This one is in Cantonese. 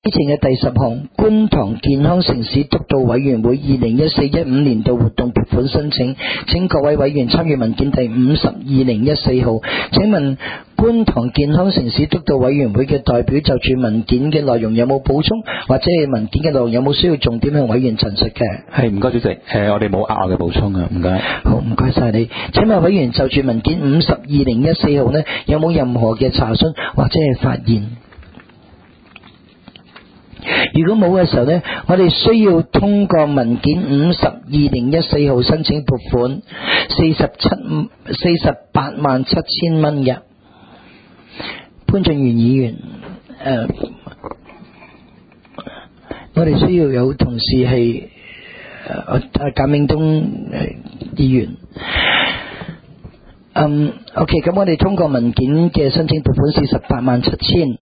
之前嘅第10項，觀塘健康城市督導委員會2014-15年度活動撥款申請，請各位委員參閱文件第50/2014號。請問觀塘健康城市督導委員會嘅代表就住文件嘅內容有冇補充，或者係文件嘅內容有冇需要重點向委員陳述嘅？ 係，唔該主席，我哋冇額外嘅補充啊，唔該。 好，唔該晒你。請問委員就住文件50/2014號呢，有冇任何嘅查詢或者係發言？如果冇嘅時候呢，我哋需要通過文件50/2014號申請撥款487000蚊嘅。潘俊源議員，我哋需要有同事係簡明東議員。OK， 咁我哋通過文件嘅申請撥款487000。